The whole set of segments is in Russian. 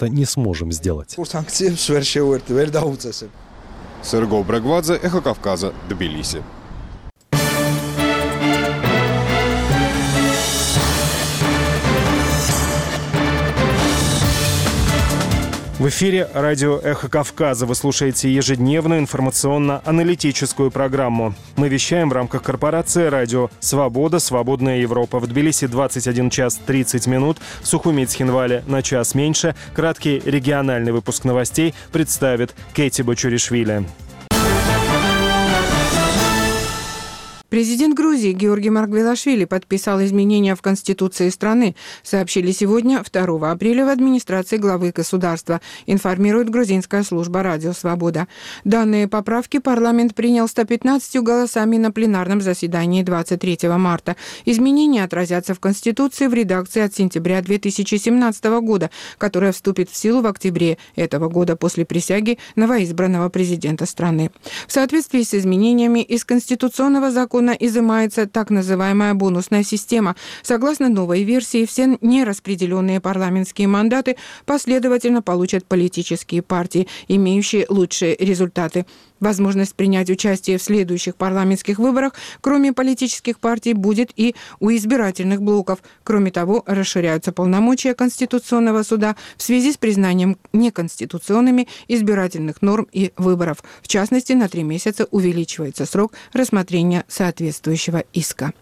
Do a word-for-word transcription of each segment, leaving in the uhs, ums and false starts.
просто не сможем сделать. Серго Брагвадзе, Эхо Кавказа, Тбилиси. В эфире радио «Эхо Кавказа». Вы слушаете ежедневную информационно-аналитическую программу. Мы вещаем в рамках корпорации «Радио Свобода. Свободная Европа». В Тбилиси двадцать один час тридцать минут, в Сухуми Цхинвале на час меньше. Краткий региональный выпуск новостей представит Кэти Бочуришвили. Президент Грузии Георгий Маргвелашвили подписал изменения в Конституции страны, сообщили сегодня, второго апреля, в администрации главы государства, информирует грузинская служба «Радио Свобода». Данные поправки парламент принял сто пятнадцатью голосами на пленарном заседании двадцать третьего марта. Изменения отразятся в Конституции в редакции от сентября две тысячи семнадцатого года, которая вступит в силу в октябре этого года после присяги новоизбранного президента страны. В соответствии с изменениями из Конституционного закона изымается так называемая бонусная система. Согласно новой версии, все нераспределенные парламентские мандаты последовательно получат политические партии, имеющие лучшие результаты. Возможность принять участие в следующих парламентских выборах, кроме политических партий, будет и у избирательных блоков. Кроме того, расширяются полномочия Конституционного суда в связи с признанием неконституционными избирательных норм и выборов. В частности, на три месяца увеличивается срок рассмотрения соответствующего иска.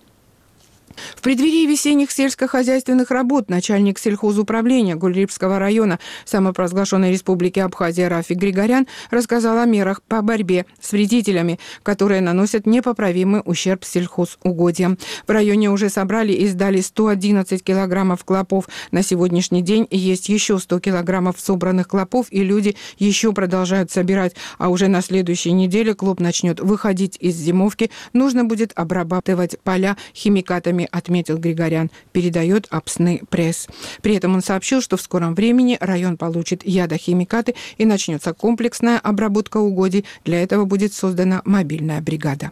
В преддверии весенних сельскохозяйственных работ начальник сельхозуправления Гульрипского района самопровозглашенной республики Абхазия Рафик Григорян рассказал о мерах по борьбе с вредителями, которые наносят непоправимый ущерб сельхозугодьям. В районе уже собрали и сдали сто одиннадцать килограммов клопов. На сегодняшний день есть еще сто килограммов собранных клопов, и люди еще продолжают собирать. А уже на следующей неделе клоп начнет выходить из зимовки. Нужно будет обрабатывать поля химикатами, отметил Григорян, передает Апсны пресс. При этом он сообщил, что в скором времени район получит ядохимикаты и начнется комплексная обработка угодий. Для этого будет создана мобильная бригада.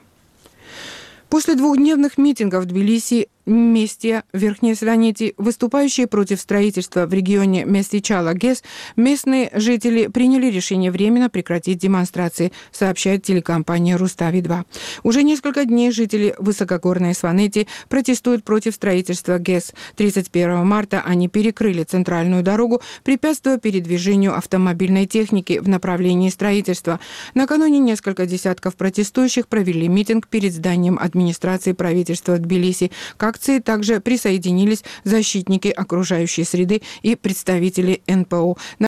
После двухдневных митингов в Тбилиси, Месте, Верхней Сланете, выступающие против строительства в регионе Местичала-ГЭС, местные жители приняли решение временно прекратить демонстрации, сообщает телекомпания Рустави-два. Уже несколько дней жители высокогорной Сванети протестуют против строительства ГЭС. тридцать первого марта они перекрыли центральную дорогу, препятствуя передвижению автомобильной техники в направлении строительства. Накануне несколько десятков протестующих провели митинг перед зданием администрации правительства Тбилиси. К акции также присоединились защитники окружающей среды и представители эн пэ о.